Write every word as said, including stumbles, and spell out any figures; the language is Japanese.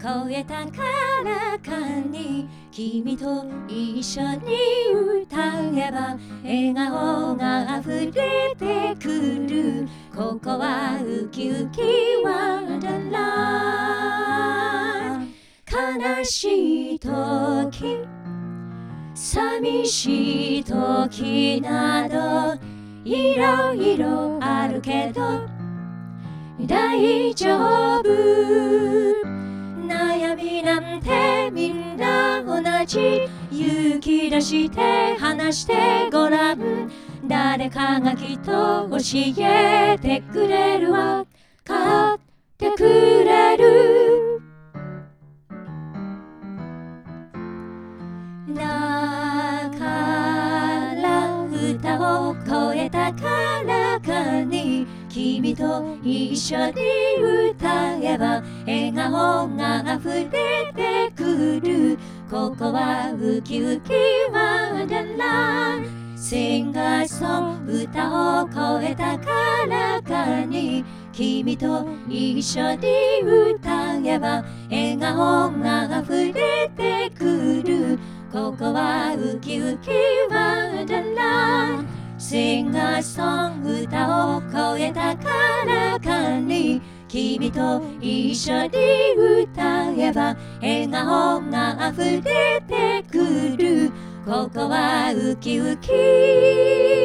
越えたからかに君と一緒に歌えば笑顔が溢れてくる。ここはウキウキワンダーランド。悲しい時寂しい時などいろいろあるけど大丈夫。悩みなんてみんな同じ。勇気出して話してごらん。誰かがきっと教えてくれるわ。買ってくれる。だから歌を越えたからかに君と一緒に歌えば笑顔が溢れてくる。ここはウキウキワンダーランド。Sing a song 歌を越えたからかに君と一緒に歌えば笑顔が溢れてくる。ここはウキウキワンダーランド。Sing a song 歌を越えたからかに君と一緒に歌えば笑顔が溢れてくる。ここはウキウキ